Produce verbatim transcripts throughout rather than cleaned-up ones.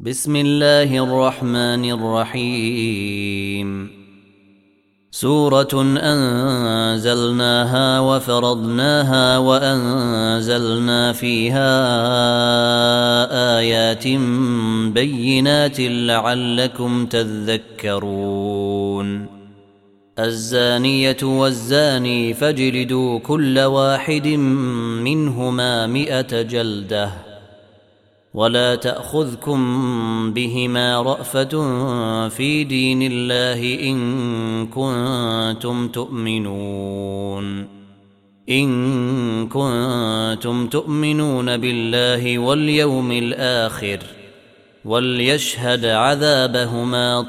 بسم الله الرحمن الرحيم. سورة أنزلناها وفرضناها وأنزلنا فيها آيات بينات لعلكم تذكرون. الزانية والزاني فاجلدوا كل واحد منهما مئة جلدة ولا تأخذكم بهما رأفة في دين الله إن كنتم تؤمنون إن كنتم تؤمنون بالله واليوم الآخر وليشهد عذابهما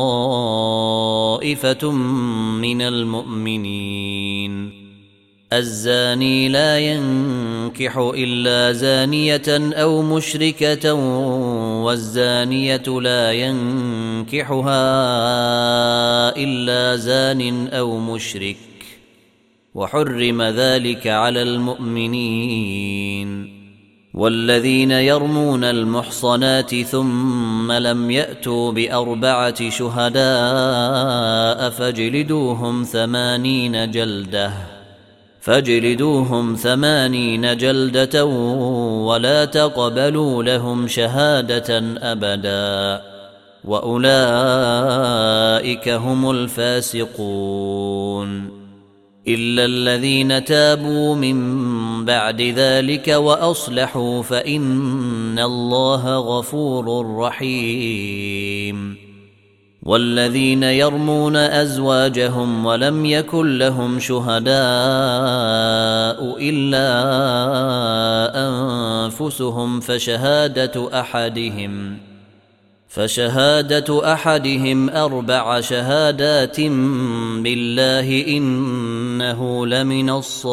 طائفة من المؤمنين. الزاني لا ينكح إلا زانية أو مشركة والزانية لا ينكحها إلا زان أو مشرك وحرم ذلك على المؤمنين. والذين يرمون المحصنات ثم لم يأتوا بأربعة شهداء فاجلدوهم ثمانين جلدة فاجلدوهم ثمانين جلدة ولا تقبلوا لهم شهادة أبدا وأولئك هم الفاسقون. إلا الذين تابوا من بعد ذلك وأصلحوا فإن الله غفور رحيم. والذين يرمون أزواجهم ولم يكن لهم شهداء إلا أنفسهم فشهادة أحدهم فشهادة أحدهم أربع شهادات بالله إنه لمن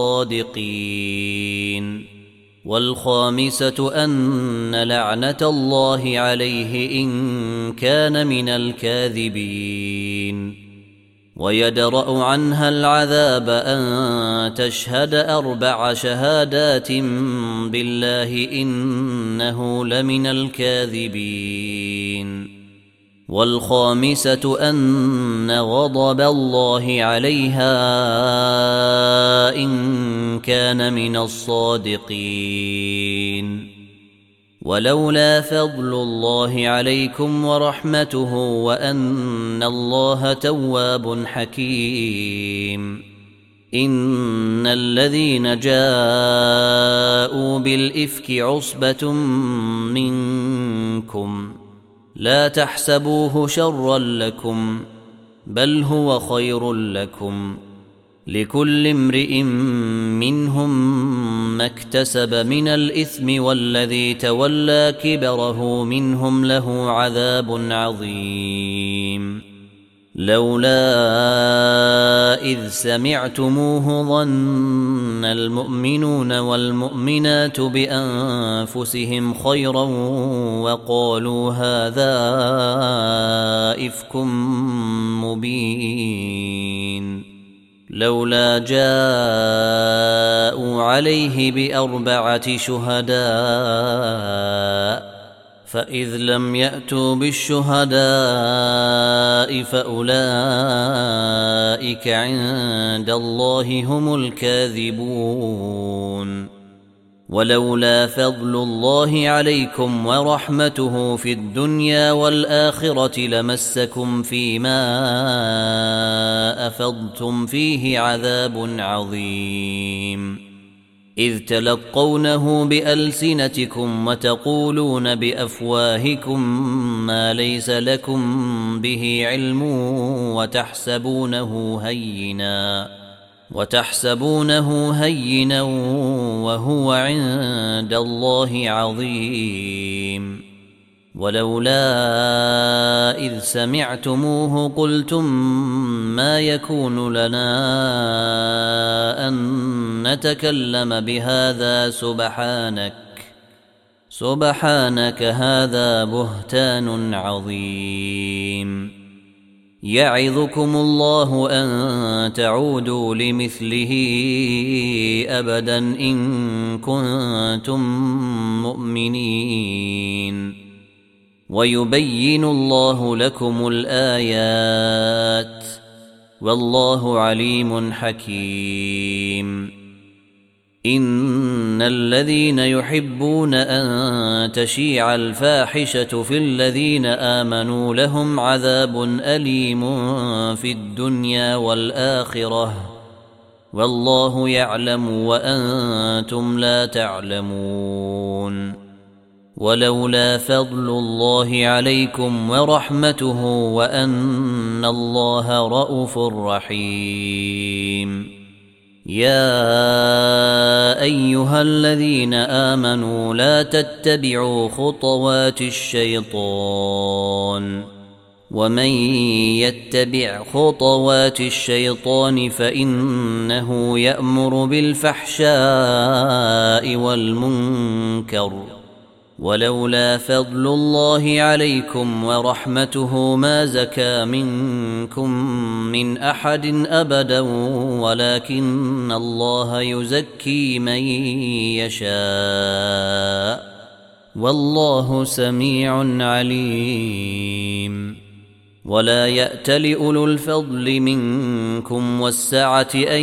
الصادقين. والخامسة أن لعنة الله عليه إن كان من الكاذبين. ويدرأ عنها العذاب أن تشهد أربع شهادات بالله إنه لمن الكاذبين. والخامسة أن غضب الله عليها إن كان من الصادقين. ولولا فضل الله عليكم ورحمته وأن الله تواب حكيم. إن الذين جاءوا بالإفك عصبة منكم لا تحسبوه شرا لكم بل هو خير لكم لكل امرئ منهم ما اكتسب من الإثم والذي تولى كبره منهم له عذاب عظيم. لولا إذ سمعتموه ظن المؤمنون والمؤمنات بأنفسهم خيرا وقالوا هذا إفك مبين. لولا جاءوا عليه بأربعة شهداء فإذ لم يأتوا بالشهداء فأولئك عند الله هم الكاذبون. ولولا فضل الله عليكم ورحمته في الدنيا والآخرة لمسكم فيما أفضتم فيه عذاب عظيم. إذ تلقونه بألسنتكم وتقولون بأفواهكم ما ليس لكم به علم وتحسبونه هينا وتحسبونه هينا وهو عند الله عظيم. ولولا إذ سمعتموه قلتم ما يكون لنا أن نتكلم بهذا سبحانك سبحانك هذا بهتان عظيم. يعظكم الله أن تعودوا لمثله أبدا إن كنتم مؤمنين. ويبين الله لكم الآيات والله عليم حكيم. إن الذين يحبون أن تشيع الفاحشة في الذين آمنوا لهم عذاب أليم في الدنيا والآخرة والله يعلم وأنتم لا تعلمون. ولولا فضل الله عليكم ورحمته وأن الله رءوف رحيم. يا أيها الذين آمنوا لا تتبعوا خطوات الشيطان ومن يتبع خطوات الشيطان فإنه يأمر بالفحشاء والمنكر ولولا فضل الله عليكم ورحمته ما زكى منكم من أحد أبدا ولكن الله يزكي من يشاء والله سميع عليم. ولا يأتل أولو الفضل منكم والسعة أن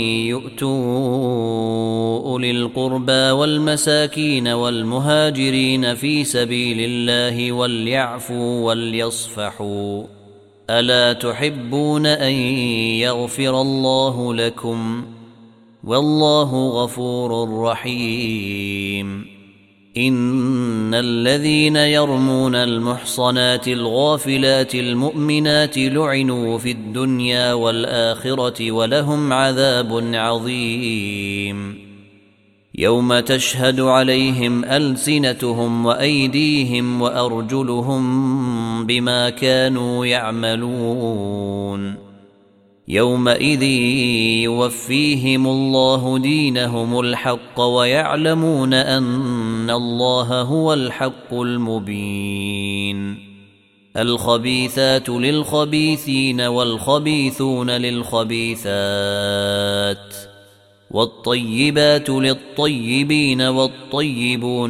يؤتوا أولي القربى والمساكين والمهاجرين في سبيل الله وليعفوا وليصفحوا ألا تحبون أن يغفر الله لكم والله غفور رحيم. إن الذين يرمون المحصنات الغافلات المؤمنات لعنوا في الدنيا والآخرة ولهم عذاب عظيم. يوم تشهد عليهم ألسنتهم وأيديهم وأرجلهم بما كانوا يعملون يومئذ يوفيهم الله دينهم الحق ويعلمون أن الله هو الحق المبين. الخبيثات للخبيثين والخبيثون للخبيثات والطيبات للطيبين والطيبون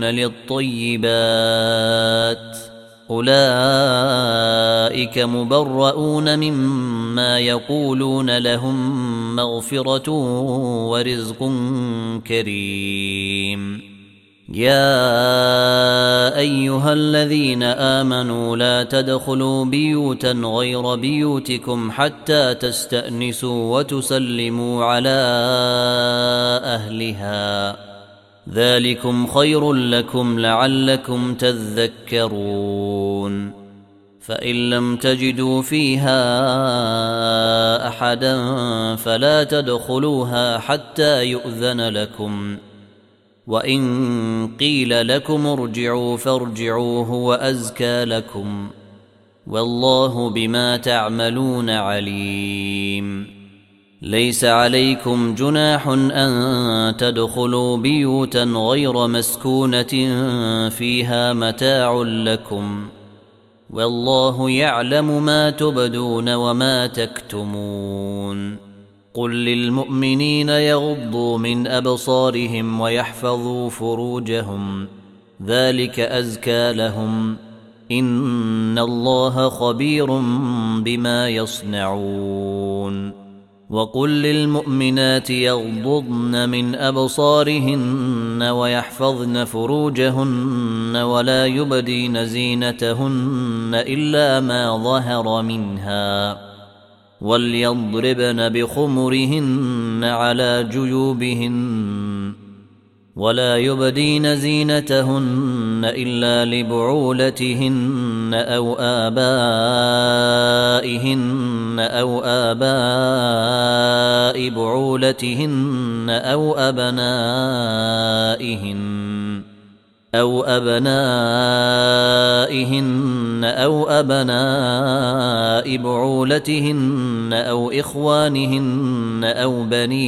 للطيبات أولئك مبرؤون مما يقولون لهم مغفرة ورزق كريم. يا أيها الذين آمنوا لا تدخلوا بيوتا غير بيوتكم حتى تستأنسوا وتسلموا على أهلها ذلكم خير لكم لعلكم تذكرون. فإن لم تجدوا فيها أحدا فلا تدخلوها حتى يؤذن لكم وإن قيل لكم ارجعوا فارجعوا هو أزكى لكم والله بما تعملون عليم. ليس عليكم جناح أن تدخلوا بيوتا غير مسكونة فيها متاع لكم والله يعلم ما تبدون وما تكتمون. قل للمؤمنين يغضوا من أبصارهم ويحفظوا فروجهم ذلك أزكى لهم إن الله خبير بما يصنعون. وقل للمؤمنات يغضضن من أبصارهن ويحفظن فروجهن ولا يبدين زينتهن إلا ما ظهر منها وليضربن بخمرهن على جيوبهن ولا يبدين زينتهن إلا لبعولتهن أو آبائهن أو آباء بعولتهن أو أبنائهن أو أبنائهن أو أبناء بعولتهن أو إخوانهن أو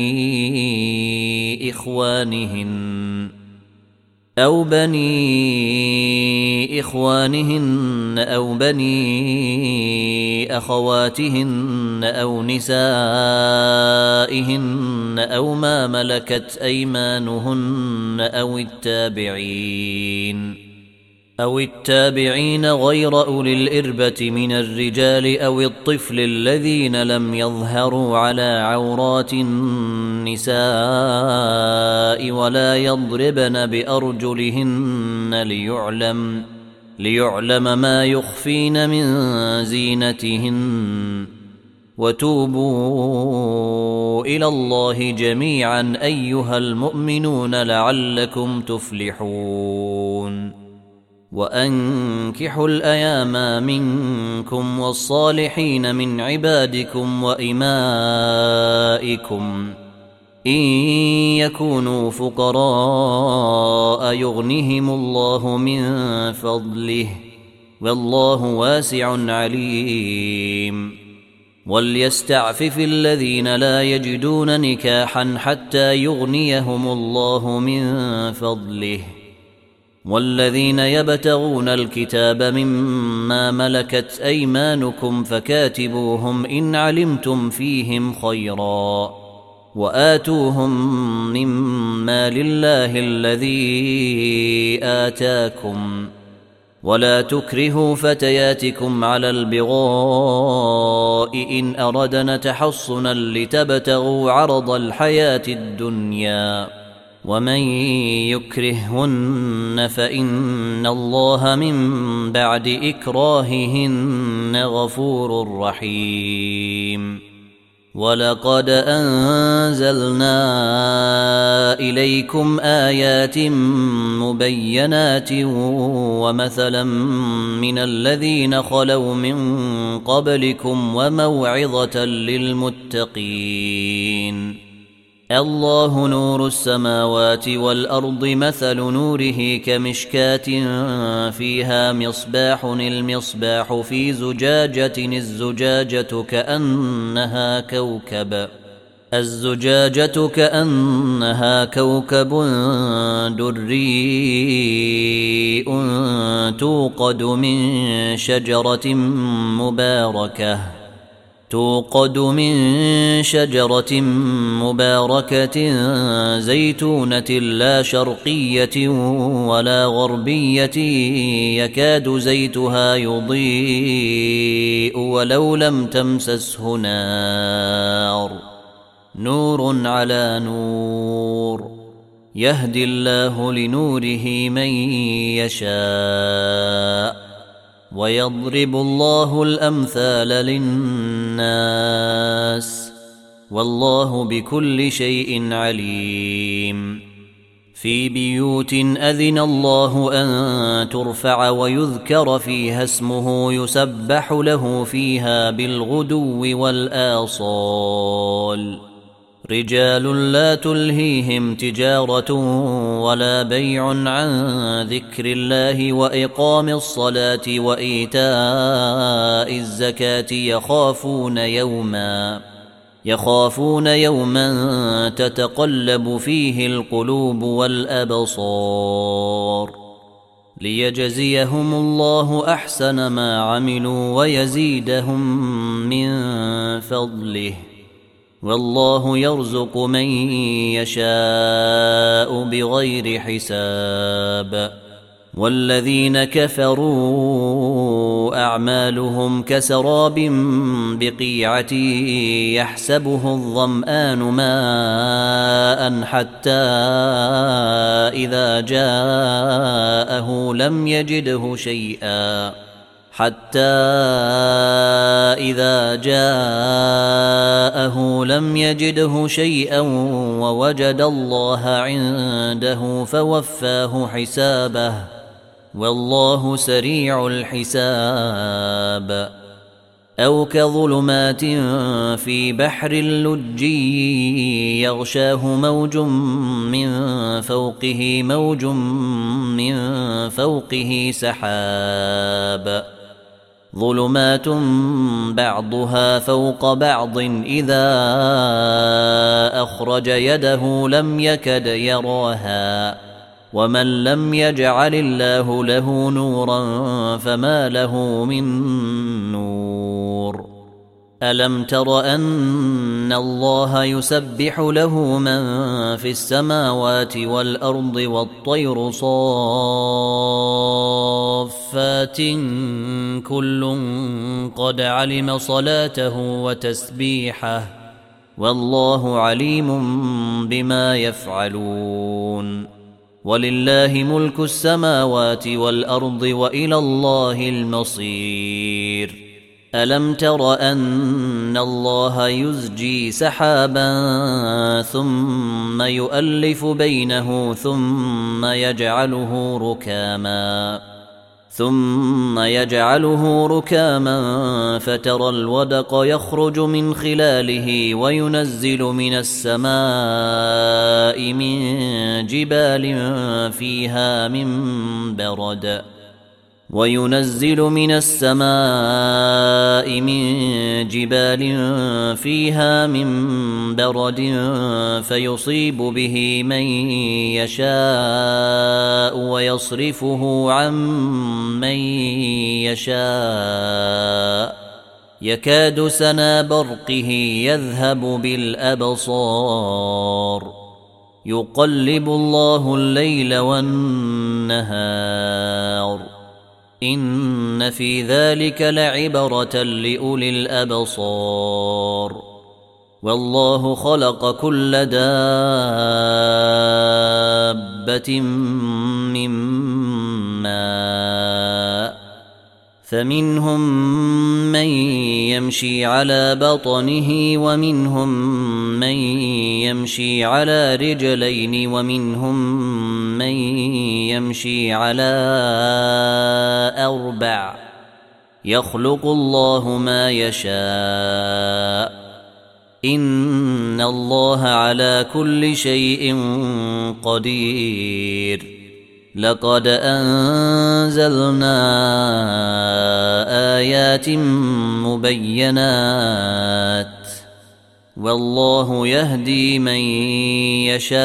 بني إخوانهن أو بني إخوانهن أو بني أخواتهن أو نسائهن أو ما ملكت أيمانهن أو التابعين أو التابعين غير أولي الإربة من الرجال أو الطفل الذين لم يظهروا على عورات النساء ولا يضربن بأرجلهن ليعلم ليعلم ما يخفين من زينتهن وتوبوا إلى الله جميعا أيها المؤمنون لعلكم تفلحون وأنكحوا الأيام منكم والصالحين من عبادكم وإمائكم إن يكونوا فقراء يغنهم الله من فضله والله واسع عليم وليستعفف الذين لا يجدون نكاحا حتى يغنيهم الله من فضله والذين يبتغون الكتاب مما ملكت أيمانكم فكاتبوهم إن علمتم فيهم خيرا وآتوهم مما لله الذي آتاكم ولا تكرهوا فتياتكم على البغاء إن أردنا تحصنا لتبتغوا عرض الحياة الدنيا ومن يكرههن فإن الله من بعد إكراههن غفور رحيم ولقد أنزلنا إليكم آيات مبينات ومثلا من الذين خلوا من قبلكم وموعظة للمتقين الله نور السماوات والأرض مثل نوره كمشكاة فيها مصباح المصباح في زجاجة الزجاجة كأنها كوكب الزجاجة كأنها كوكب دري توقد من شجرة مباركة توقد من شجرة مباركة زيتونة لا شرقية ولا غربية يكاد زيتها يضيء ولو لم تمسسه نار نور على نور يهدي الله لنوره من يشاء ويضرب الله الأمثال للناس والله بكل شيء عليم في بيوت أذن الله أن ترفع ويذكر فيها اسمه يسبح له فيها بالغدو والآصال رجال لا تلهيهم تجارة ولا بيع عن ذكر الله وإقام الصلاة وإيتاء الزكاة يخافون يوما يخافون يوما تتقلب فيه القلوب والأبصار ليجزيهم الله أحسن ما عملوا ويزيدهم من فضله والله يرزق من يشاء بغير حساب والذين كفروا أعمالهم كسراب بقيعة يحسبه الظمآن ماء حتى إذا جاءه لم يجده شيئا حتى إذا جاءه لم يجده شيئا ووجد الله عنده فوفاه حسابه والله سريع الحساب أو كظلمات في بحر اللجي يغشاه موج من فوقه موج من فوقه سحاب ظلمات بعضها فوق بعض إذا أخرج يده لم يكد يراها ومن لم يجعل الله له نورا فما له من نور ألم تر أن الله يسبح له من في السماوات والأرض والطير صافات كل قد علم صلاته وتسبيحه والله عليم بما يفعلون ولله ملك السماوات والأرض وإلى الله المصير ألم تر أن الله يزجي سحابا ثم يؤلف بينه ثم يجعله ركاما ثم يجعله ركاما فترى الودق يخرج من خلاله وينزل من السماء من جبال فيها من برد وينزل من السماء من جبال فيها من برد فيصيب به من يشاء ويصرفه عن من يشاء يكاد سنا برقه يذهب بالأبصار يقلب الله الليل والنهار إن في ذلك لعبرة لأولي الأبصار والله خلق كل دابة من ماء فمنهم من يمشي على بطنه ومنهم من يمشي على رجلين ومنهم من يمشي على أربع يخلق الله ما يشاء إن الله على كل شيء قدير لقد أنزلنا آيات مبينات والله يهدي من يشاء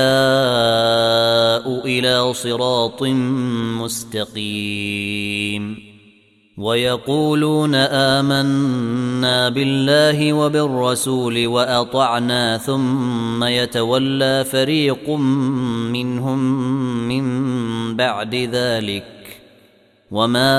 إلى صراط مستقيم ويقولون آمنا بالله وبالرسول وأطعنا ثم يتولى فريق منهم من بعد ذلك وما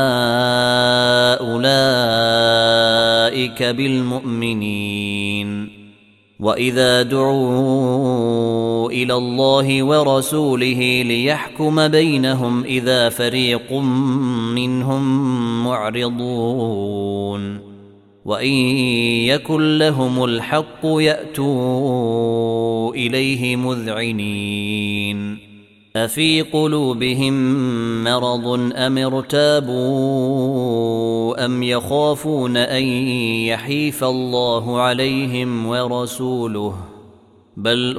أولئك بالمؤمنين وإذا دعوا إلى الله ورسوله ليحكم بينهم إذا فريق منهم معرضون وإن يكن لهم الحق يأتوا إليه مذعنين أفي قلوبهم مرض أم ارتابوا أم يخافون أن يحيف الله عليهم ورسوله بل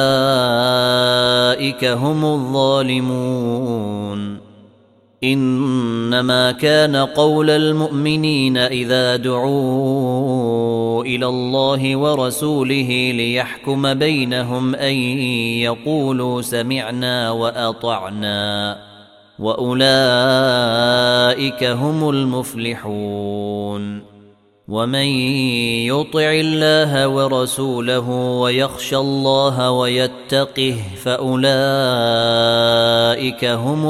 أولئك هم الظالمون إنما كان قول المؤمنين إذا دعوا إلى الله ورسوله ليحكم بينهم أن يقولوا سمعنا وأطعنا وأولئك هم المفلحون ومن يطع الله ورسوله ويخشى الله ويتقه فأولئك هم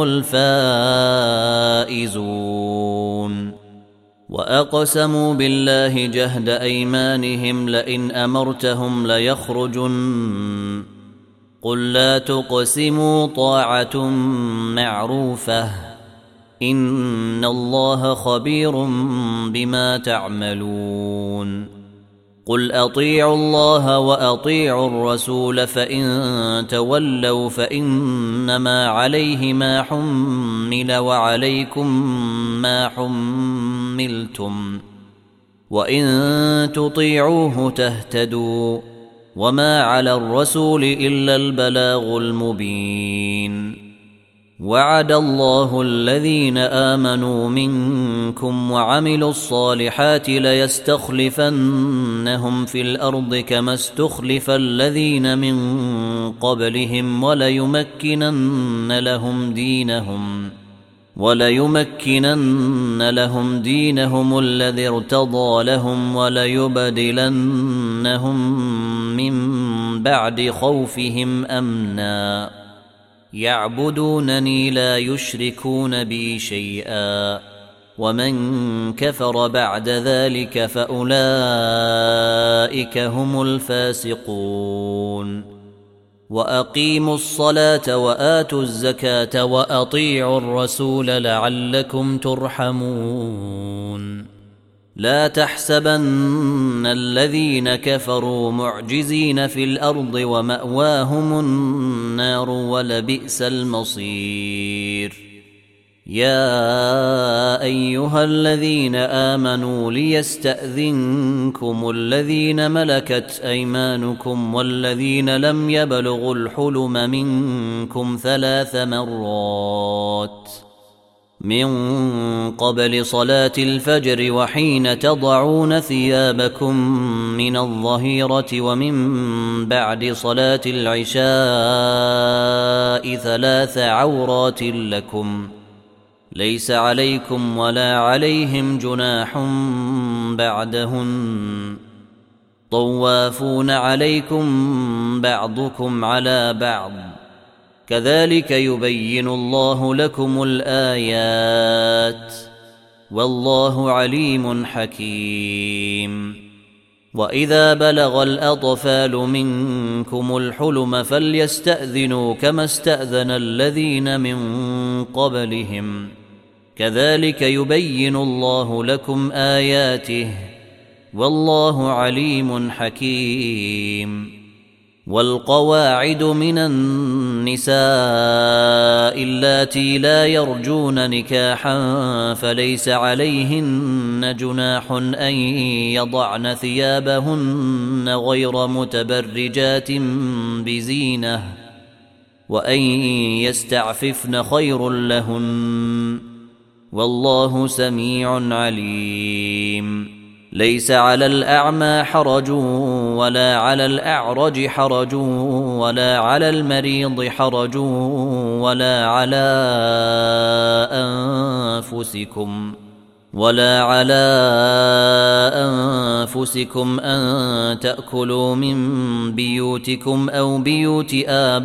الفائزون وأقسموا بالله جهد أيمانهم لئن أمرتهم ليخرجن قل لا تقسموا طاعة معروفة إن الله خبير بما تعملون قل أطيعوا الله وأطيعوا الرسول فإن تولوا فإنما عليه ما حمل وعليكم ما حملتم وإن تطيعوه تهتدوا وما على الرسول إلا البلاغ المبين وعد الله الذين آمنوا منكم وعملوا الصالحات ليستخلفنهم في الأرض كما استخلف الذين من قبلهم وليمكنن لهم دينهم وليمكنن لهم دينهم الذي ارتضى لهم وليبدلنهم من بعد خوفهم أمنا يعبدونني لا يشركون بي شيئا ومن كفر بعد ذلك فأولئك هم الفاسقون وأقيموا الصلاة وآتوا الزكاة وأطيعوا الرسول لعلكم ترحمون لا تحسبن الذين كفروا معجزين في الأرض ومأواهم النار ولبئس المصير يا أيها الذين آمنوا ليستأذنكم الذين ملكت أيمانكم والذين لم يبلغوا الحلم منكم ثلاث مرات من قبل صلاة الفجر وحين تضعون ثيابكم من الظهيرة ومن بعد صلاة العشاء ثلاث عورات لكم ليس عليكم ولا عليهم جناح بعدهن طوافون عليكم بعضكم على بعض كذلك يبين الله لكم الآيات والله عليم حكيم وإذا بلغ الأطفال منكم الحلم فليستأذنوا كما استأذن الذين من قبلهم كذلك يبين الله لكم آياته والله عليم حكيم والقواعد من النساء اللاتي لا يرجون نكاحا فليس عليهن جناح أن يضعن ثيابهن غير متبرجات بزينة وأن يستعففن خير لهن والله سميع عليم ليس على الأعمى حرج ولا على الأعرج حرج ولا على المريض حرج ولا على أنفسكم ولا على أنفسكم أن تأكلوا من بيوتكم أو بيوت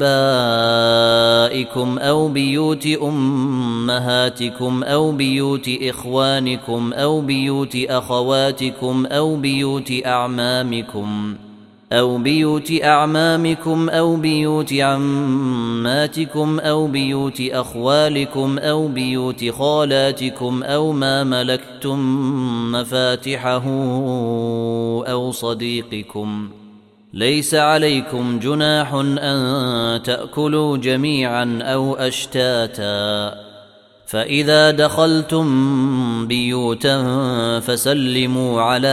آبائكم أو بيوت أمهاتكم أو بيوت إخوانكم أو بيوت أخواتكم أو بيوت أعمامكم أو بيوت أعمامكم أو بيوت عماتكم أو بيوت أخوالكم أو بيوت خالاتكم أو ما ملكتم مفاتحه أو صديقكم ليس عليكم جناح أن تأكلوا جميعا أو أشتاتا فإذا دخلتم بيوتا فسلموا على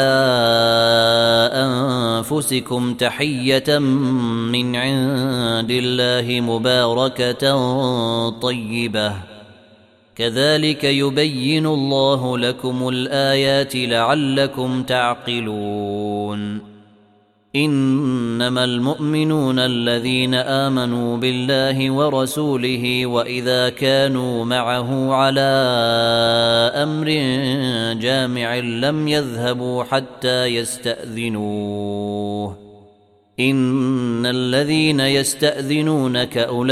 أنفسكم تحية من عند الله مباركة طيبة كذلك يبين الله لكم الآيات لعلكم تعقلون إنما المؤمنون الذين آمنوا بالله ورسوله وإذا كانوا معه على أمر جامع لم يذهبوا حتى يستأذنوه إن الذين يستأذنونك أولئك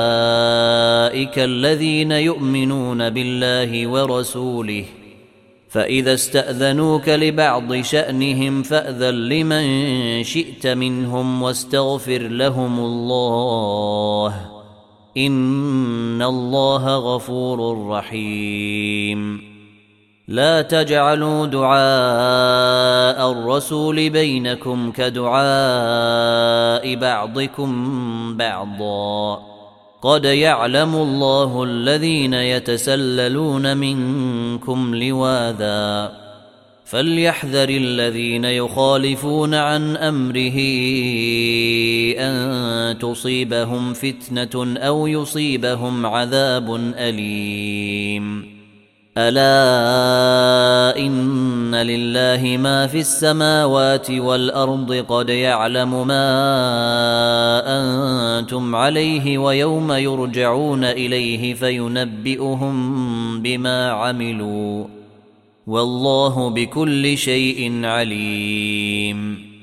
الذين يؤمنون بالله ورسوله فإذا استأذنوك لبعض شأنهم فأذن لمن شئت منهم واستغفر لهم الله إن الله غفور رحيم لا تجعلوا دعاء الرسول بينكم كدعاء بعضكم بعضا قد يعلم الله الذين يتسللون منكم لواذا فليحذر الذين يخالفون عن أمره أن تصيبهم فتنة أو يصيبهم عذاب أليم ألا إن لله ما في السماوات والأرض قد يعلم ما أنتم عليه ويوم يرجعون إليه فينبئهم بما عملوا والله بكل شيء عليم.